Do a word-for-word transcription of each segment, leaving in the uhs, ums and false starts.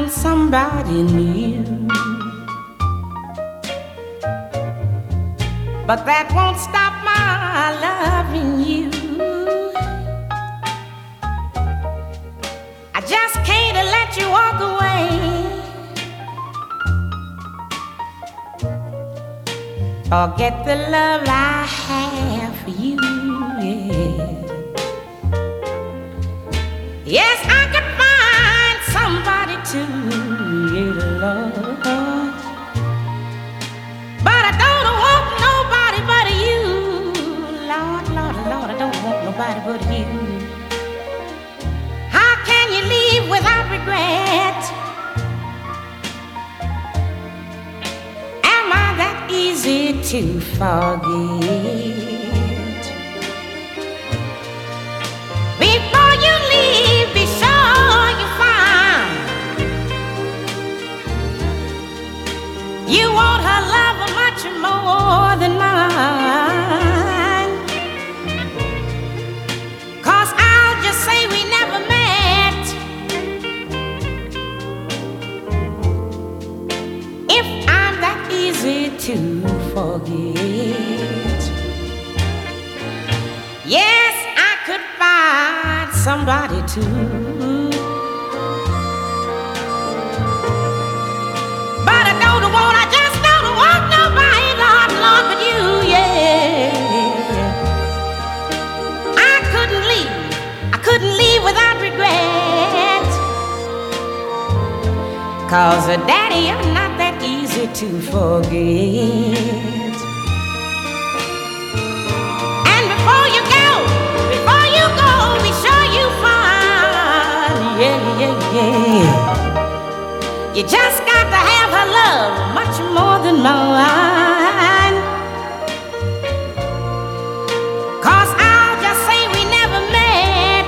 found somebody new, but that won't stop my loving you. I just can't let you walk away. Forget the love I have for you, yeah. Yes, I could find somebody to love, but I don't want nobody but you. Lord, Lord, Lord, I don't want nobody but you. How can you leave without regret? Am I that easy to forget? Before you leave, be sure you find you want her love much more than mine. 'Cause I'll just say we never met if I'm that easy to forget. Yes, I could find somebody to, but I don't want, I just don't want nobody, Lord, Lord, but you, yeah. I couldn't leave, I couldn't leave without regret. 'Cause uh, Daddy, you're not that easy to forget. And before you go, before you go, be sure you find, yeah, yeah, yeah, you just got to have her love much more than mine. 'Cause I'll just say we never met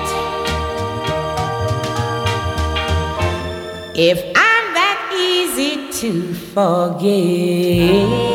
if I'm that easy to forget.